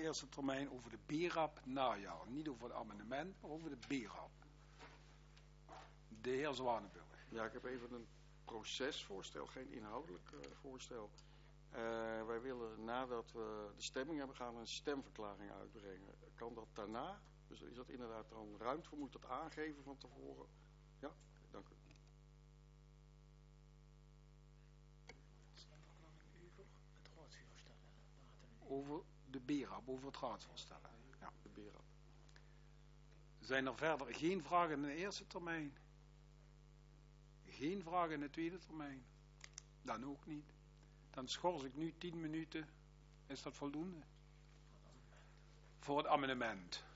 eerste termijn over de BRAP najaar. Niet over het amendement, maar over de BRAP. De heer Zwanenburg. Ja, ik heb even een procesvoorstel, geen inhoudelijk voorstel. Wij willen nadat we de stemming hebben gaan een stemverklaring uitbrengen. Kan dat daarna? Dus is dat inderdaad dan ruimte voor? Moet dat aangeven van tevoren? Ja, dank u. Over de BRAP, over het raadsvoorstel. Ja. De BRAP. Zijn er verder geen vragen in de eerste termijn? Geen vragen in de tweede termijn? Dan ook niet. Dan schors ik nu 10 minuten. Is dat voldoende? Voor het amendement.